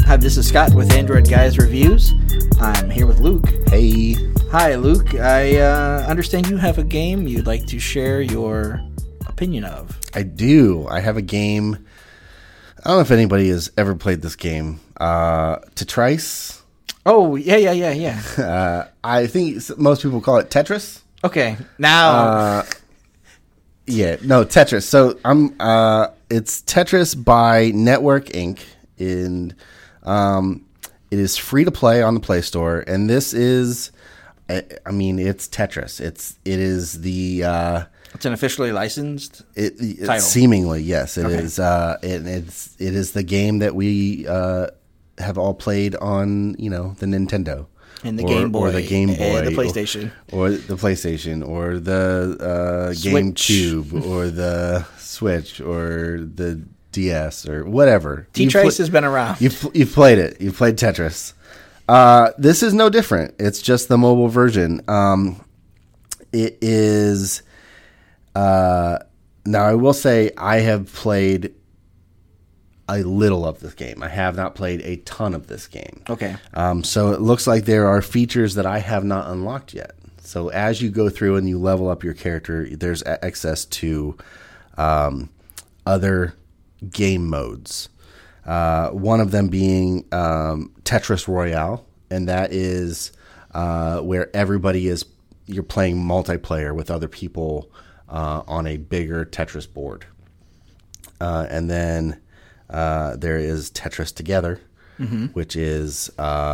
Hi, this is Scott with Android Guys Reviews. I'm here with Luke. Hey. Hi, Luke. I understand you have a game you'd like to share your opinion of. I do. I have a game. I don't know if anybody has ever played this game. Tetris. Oh, yeah. I think most people call it Tetris. Okay, now... Tetris. So it's Tetris by Network Inc. And it is free to play on the Play Store. And this is, it's Tetris. It is the... it's an officially licensed title. Seemingly, yes, it Okay. is. It is the game that we have all played on, the Nintendo. And the Game Boy. Or the Game Boy. And the PlayStation. Or the PlayStation. Or the GameCube. Or the Switch. Or the DS. Or whatever. Tetris has been around. You've played it. You've played Tetris. This is no different. It's just the mobile version. It is... now, I will say I have played a little of this game. I have not played a ton of this game. Okay. So it looks like there are features that I have not unlocked yet. So as you go through and you level up your character, there's access to other game modes. One of them being Tetris Royale, and that is where you're playing multiplayer with other people on a bigger Tetris board. And then there is Tetris Together, which is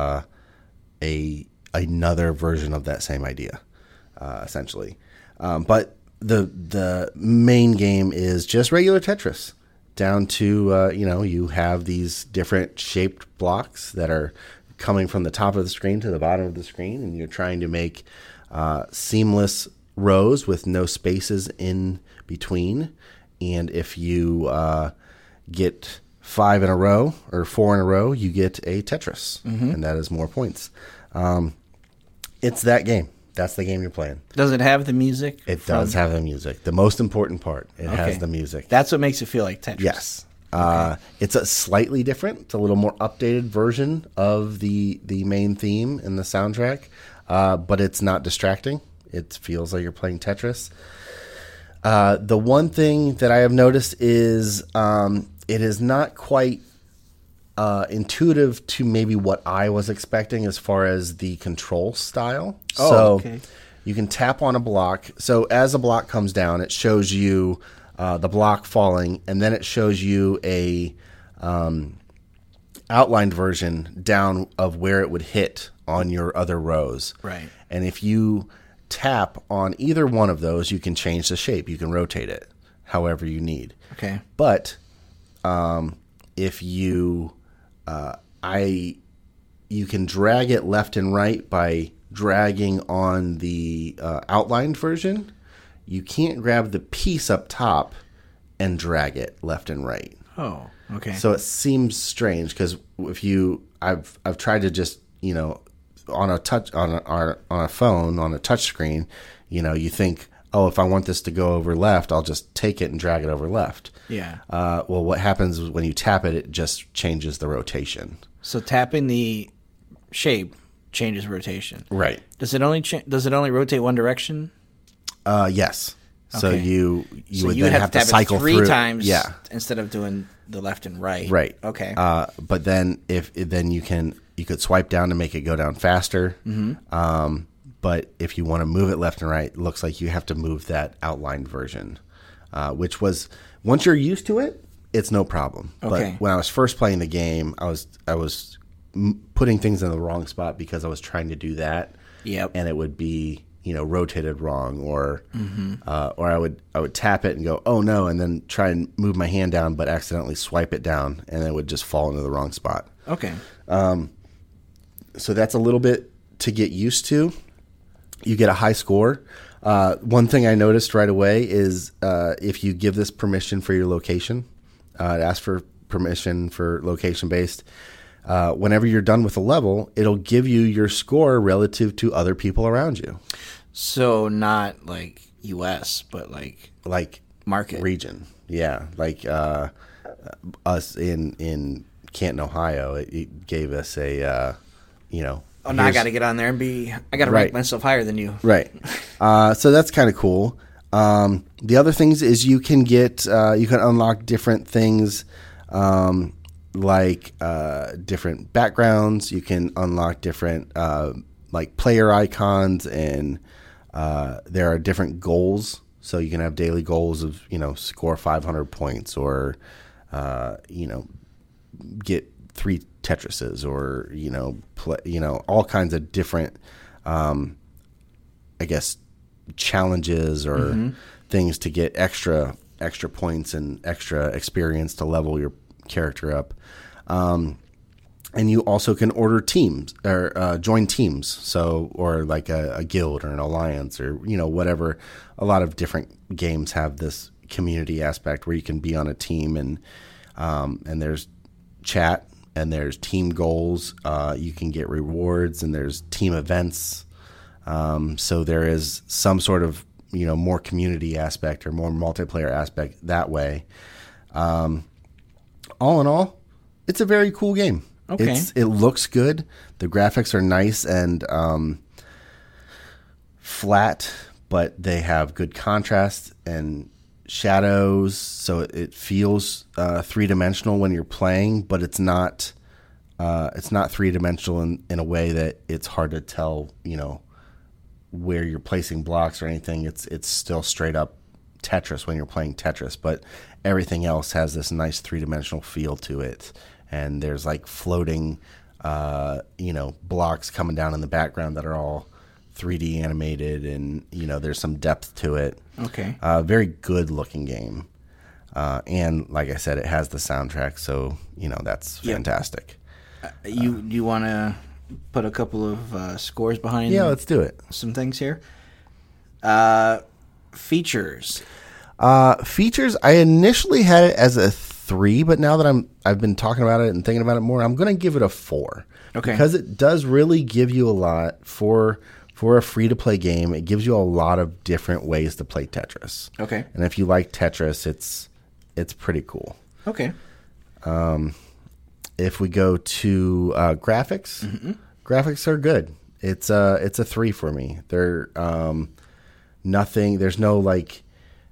another version of that same idea, essentially. But the main game is just regular Tetris, down to, you have these different shaped blocks that are coming from the top of the screen to the bottom of the screen, and you're trying to make seamless rows with no spaces in between. And if you get 5 in a row or 4 in a row, you get a Tetris, and that is more points. It's that game. That's the game you're playing. Does it have the music? It does have the music. The most important part, it has the music. That's what makes it feel like Tetris. Yes. It's a slightly different, it's a little more updated version of the main theme and the soundtrack, but it's not distracting. It feels like you're playing Tetris. The one thing that I have noticed is it is not quite intuitive to maybe what I was expecting as far as the control style. Okay. You can tap on a block. So as a block comes down, it shows you the block falling, and then it shows you a outlined version down of where it would hit on your other rows. Right. And if you tap on either one of those, you can change the shape. You can rotate it however you need. Okay. But if you you can drag it left and right by dragging on the outlined version. You can't grab the piece up top and drag it left and right. Oh, okay. So it seems strange because I've tried to just on a phone on a touch screen, you think, oh, if I want this to go over left, I'll just take it and drag it over left. Yeah. Well, what happens is when you tap it, it just changes the rotation. So tapping the shape changes rotation. Right. Does it only rotate one direction? Yes. So Okay. you would you then have to tap cycle it three through. times Yeah. instead of doing the left and right. Right. Okay. But then you could swipe down to make it go down faster. Mm-hmm. But if you want to move it left and right, it looks like you have to move that outlined version, which was once you're used to it, it's no problem. Okay. But when I was first playing the game, I was putting things in the wrong spot because I was trying to do that. Yep. And it would be rotated wrong, or I would tap it and go, oh no, and then try and move my hand down, but accidentally swipe it down, and it would just fall into the wrong spot. Okay. So that's a little bit to get used to. You get a high score. One thing I noticed right away is if you give this permission for your location, it asks for permission for location-based. Whenever you're done with a level, it'll give you your score relative to other people around you. So not like U.S., but like market region. Yeah, like us in Canton, Ohio, it gave us a, Oh, now I got to get on there and I got to rank myself higher than you. Right. So that's kind of cool. The other things is you can unlock different things, like different backgrounds. You can unlock different, like player icons, and there are different goals. So you can have daily goals of, score 500 points, or, get 3 Tetrises, or, play, all kinds of different, I guess, challenges or things to get extra points and extra experience to level your character up. And you also can order teams, or join teams. So, or like a guild or an alliance, or, whatever. A lot of different games have this community aspect where you can be on a team, and there's chat, and there's team goals. You can get rewards, and there's team events. So there is some sort of, more community aspect or more multiplayer aspect that way. All in all, it's a very cool game. Okay. It looks good. The graphics are nice and flat, but they have good contrast and shadows, so it feels 3-dimensional when you're playing, but it's not 3-dimensional in a way that it's hard to tell, where you're placing blocks or anything. It's still straight up Tetris when you're playing Tetris, but everything else has this nice 3-dimensional feel to it. And there's like floating, blocks coming down in the background that are all 3D animated, and, there's some depth to it. Okay. Very good looking game. And like I said, it has the soundtrack, so, that's fantastic. You want to put a couple of scores behind? Yeah, let's do it. Some things here. Features. Features, I initially had it as a 3, but now that I've been talking about it and thinking about it more, I'm going to give it a 4. Okay. Because it does really give you a lot for a free-to-play game. It gives you a lot of different ways to play Tetris. Okay. And if you like Tetris, it's pretty cool. Okay. If we go to graphics, graphics are good. It's a 3 for me. They're nothing. There's no like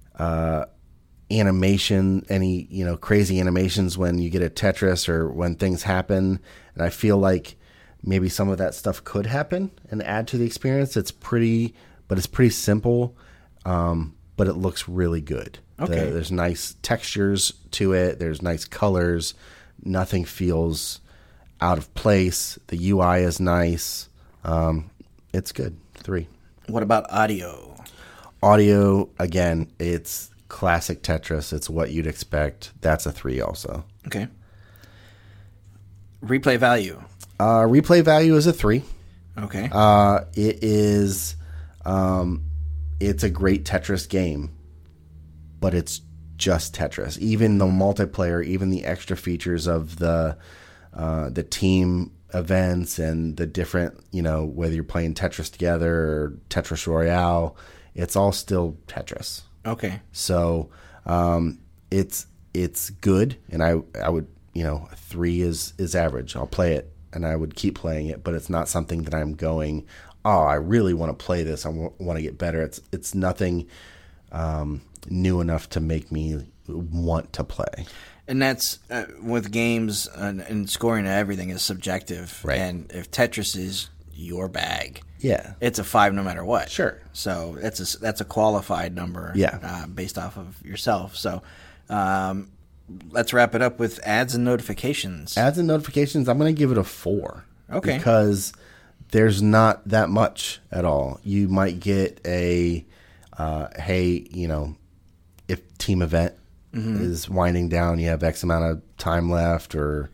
animation, any crazy animations when you get a Tetris or when things happen. And I feel like maybe some of that stuff could happen and add to the experience. It's pretty simple, but it looks really good. Okay. There's nice textures to it. There's nice colors. Nothing feels out of place. The UI is nice. It's good. 3. What about audio? Audio, again, it's classic Tetris. It's what you'd expect. That's a 3 also. Okay. Replay value. Replay value is a 3. Okay. It is. It's a great Tetris game, but it's just Tetris. Even the multiplayer, even the extra features of the team events and the different, whether you're playing Tetris together or Tetris Royale, it's all still Tetris. Okay. So it's good, and I would, 3 is average. I'll play it, and I would keep playing it, but it's not something that I'm going, oh, I really want to play this. I want to get better. It's nothing new enough to make me want to play. And that's with games and scoring and everything is subjective. Right. And if Tetris is your bag, Yeah. it's a 5 no matter what. Sure. So that's a qualified number. Yeah. Based off of yourself. So let's wrap it up with ads and notifications. Ads and notifications, I'm going to give it a 4. Okay. Because there's not that much at all. You might get a, hey, if team event is winding down, you have X amount of time left, or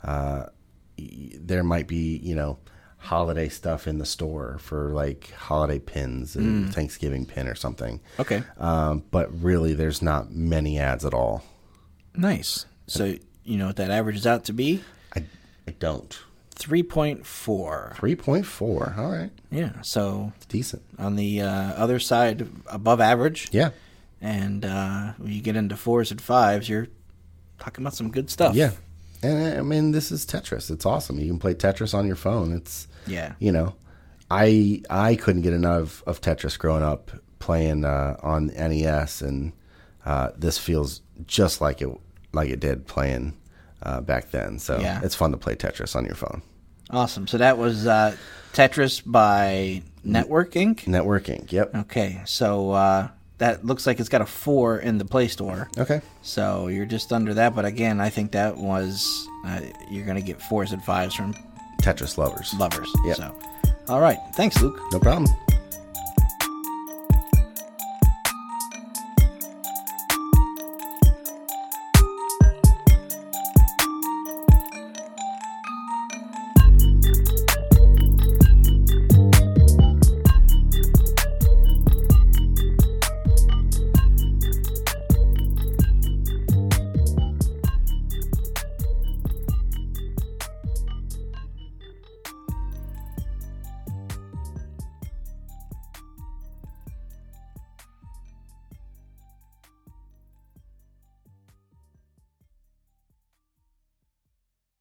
there might be, holiday stuff in the store for like holiday pins and Thanksgiving pin or something. Okay. But really, there's not many ads at all. Nice. So you know what that averages out to be? I don't. 3.4. 3.4. All right. Yeah. So It's decent. on the other side, above average. Yeah. And when you get into 4s and 5s, you're talking about some good stuff. Yeah. And I mean, this is Tetris. It's awesome. You can play Tetris on your phone. It's, Yeah. you know, I couldn't get enough of Tetris growing up playing on NES, and this feels just like it did playing back then. So Yeah. it's fun to play Tetris on your phone. Awesome. So that was Tetris by Network Inc. Network Inc. Yep. Okay, so that looks like it's got a 4 in the Play Store. Okay. So you're just under that, but again, I think that was you're going to get 4s and 5s from Tetris lovers. lovers. Yep. So, all right, thanks, Luke. No problem.